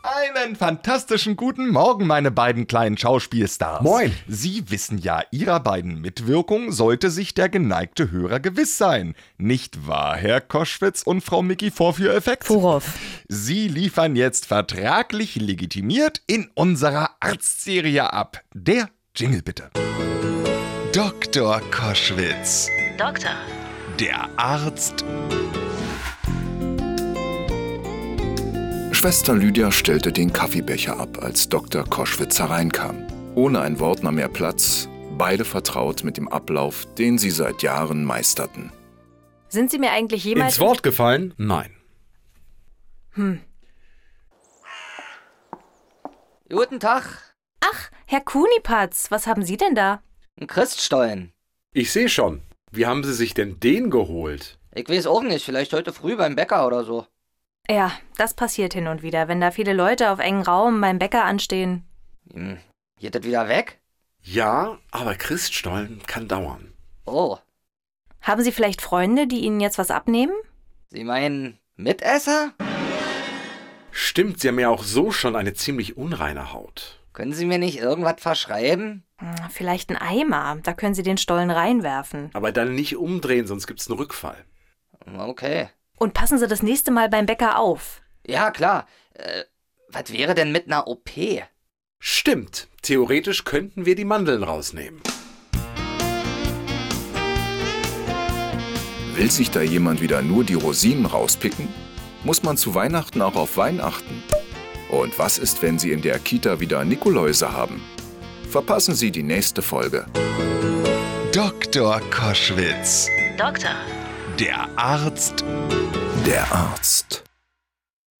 Einen fantastischen guten Morgen, meine beiden kleinen Schauspielstars. Moin. Sie wissen ja, Ihrer beiden Mitwirkung sollte sich der geneigte Hörer gewiss sein. Nicht wahr, Herr Koschwitz und Frau Micky Vorführeffekt? Worauf? Sie liefern jetzt vertraglich legitimiert in unserer Arztserie ab. Der Jingle bitte. Dr. Koschwitz. Doktor. Der Arzt. Schwester Lydia stellte den Kaffeebecher ab, als Dr. Koschwitz hereinkam. Ohne ein Wort nahm er Platz, beide vertraut mit dem Ablauf, den sie seit Jahren meisterten. Sind Sie mir eigentlich jemals... Ins Wort gefallen? Nein. Guten Tag, Ach, Herr Kunipatz, was haben Sie denn da? ein Christstollen. Ich sehe schon. Wie haben Sie sich denn den geholt? Ich weiß auch nicht, vielleicht heute früh beim Bäcker oder so. Ja, das passiert hin und wieder, wenn da viele Leute auf engen Raum beim Bäcker anstehen. Geht das wieder weg? Ja, aber Christstollen kann dauern. Oh, Haben Sie vielleicht Freunde, die Ihnen jetzt was abnehmen? Sie meinen Mitesser? Stimmt, Sie haben ja auch so schon eine ziemlich unreine Haut. Können Sie mir nicht irgendwas verschreiben? Vielleicht ein Eimer, da können Sie den Stollen reinwerfen. Aber dann nicht umdrehen, sonst gibt's einen Rückfall. Okay. Und passen Sie das nächste Mal beim Bäcker auf. Ja, klar. Was wäre denn mit einer OP? Stimmt, theoretisch könnten wir die Mandeln rausnehmen. Will sich da jemand wieder nur die Rosinen rauspicken? Muss man zu Weihnachten auch auf Wein achten? Und was ist, wenn Sie in der Kita wieder Nikoläuse haben? Verpassen Sie die nächste Folge. Dr. Koschwitz. Doktor. Der Arzt. Der Arzt.